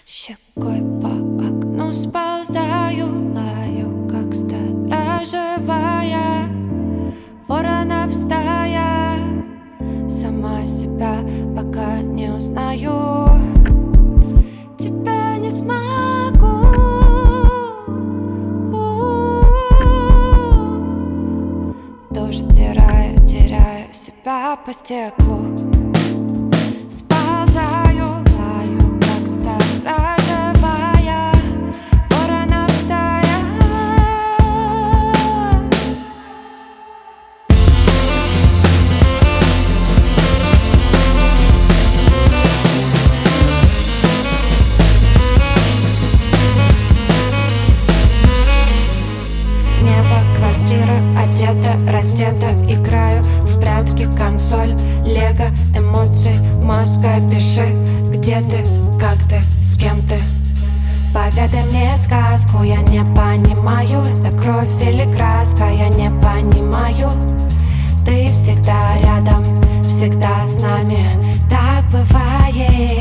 Щекой по окну сползаю, лаю, как сторожевая, воронов стая. Сама себя пока не узнаю, тебя не смогу. Дождь стирает, теряю себя по стеклу. Сползаю, лаю, как сторожевая, воронов стая. Небо, квартира, одета, раздета, играю в прятки, консоль, лего, эмоции, мозга, пиши, где ты, как ты, с кем ты. Поведай мне сказку, я не понимаю, это кровь или краска, я не понимаю. Ты всегда рядом, всегда с нами, так бывает.